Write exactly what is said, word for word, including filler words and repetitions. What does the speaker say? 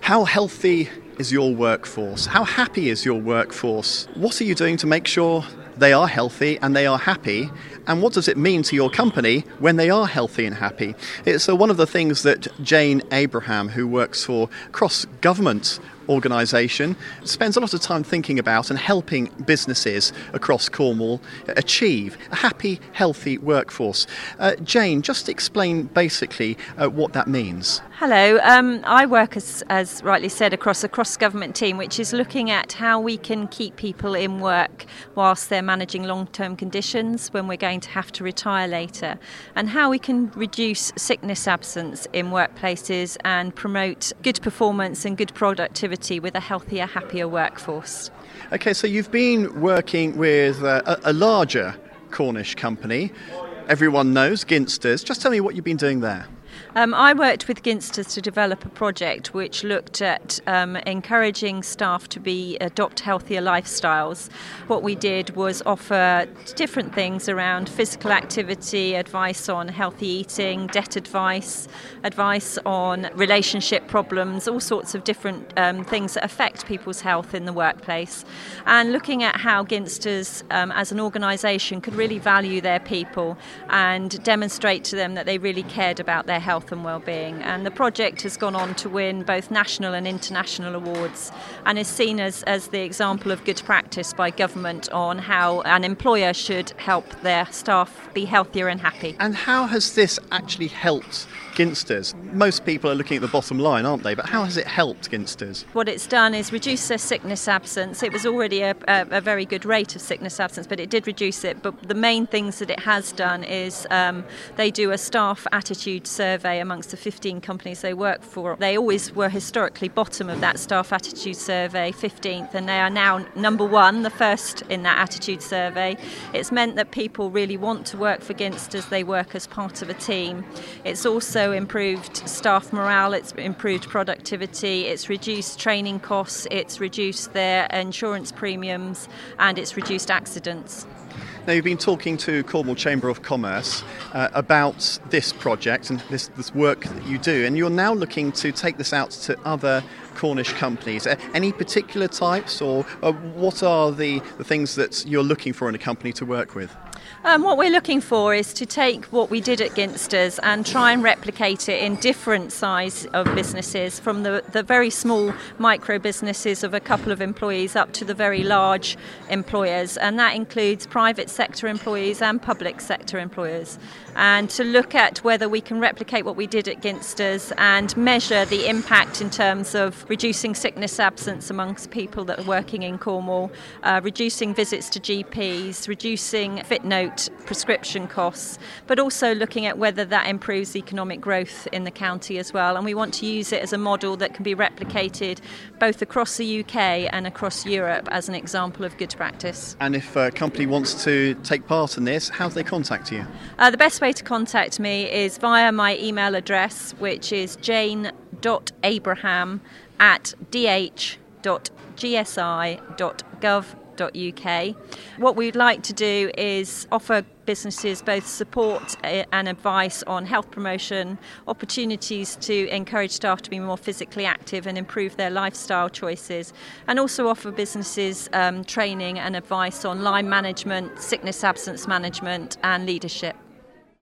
How healthy is your workforce? How happy is your workforce? What are you doing to make sure they are healthy and they are happy? And what does it mean to your company when they are healthy and happy? It's uh, one of the things that Jane Abraham, who works for Cross Government organisation, spends a lot of time thinking about and helping businesses across Cornwall achieve a happy, healthy workforce. Uh, Jane, just explain basically uh, what that means. Hello, um, I work, as, as rightly said, across a cross-government team which is looking at how we can keep people in work whilst they're managing long-term conditions when we're going to have to retire later, and how we can reduce sickness absence in workplaces and promote good performance and good productivity with a healthier, happier workforce. Okay, so you've been working with uh, a, a larger Cornish company. Everyone knows Ginsters. Just tell me what you've been doing there. Um, I worked with Ginsters to develop a project which looked at um, encouraging staff to be adopt healthier lifestyles. What we did was offer different things around physical activity, advice on healthy eating, debt advice, advice on relationship problems, all sorts of different um, things that affect people's health in the workplace, and looking at how Ginsters um, as an organisation could really value their people and demonstrate to them that they really cared about their health and well-being. And the project has gone on to win both national and international awards and is seen as, as the example of good practice by government on how an employer should help their staff be healthier and happy. And how has this actually helped Ginsters? Most people are looking at the bottom line, aren't they? But how has it helped Ginsters? What it's done is reduce their sickness absence. It was already a, a, a very good rate of sickness absence, but it did reduce it. But the main things that it has done is um, they do a staff attitude survey amongst the fifteen companies they work for. They always were historically bottom of that staff attitude survey, fifteenth, and they are now number one, the first in that attitude survey. It's meant that people really want to work for Ginsters. They work as part of a team. It's also improved staff morale, it's improved productivity, it's reduced training costs, it's reduced their insurance premiums, and it's reduced accidents. Now, you've been talking to Cornwall Chamber of Commerce uh, about this project and this, this work that you do, and you're now looking to take this out to other Cornish companies. Uh, any particular types, or uh, what are the, the things that you're looking for in a company to work with? Um, what we're looking for is to take what we did at Ginsters and try and replicate it in different size of businesses, from the, the very small micro businesses of a couple of employees up to the very large employers, and that includes private sector employees and public sector employers, and to look at whether we can replicate what we did at Ginsters and measure the impact in terms of reducing sickness absence amongst people that are working in Cornwall, uh, reducing visits to G Ps, reducing fit note prescription costs, but also looking at whether that improves economic growth in the county as well. And we want to use it as a model that can be replicated both across the U K and across Europe as an example of good practice. And if a company wants to take part in this, how do they contact you? Uh, the best way to contact me is via my email address, which is jane dot abraham at d h dot g s i dot gov dot u k. What we'd like to do is offer businesses both support and advice on health promotion, opportunities to encourage staff to be more physically active and improve their lifestyle choices, and also offer businesses um, training and advice on line management, sickness absence management and leadership.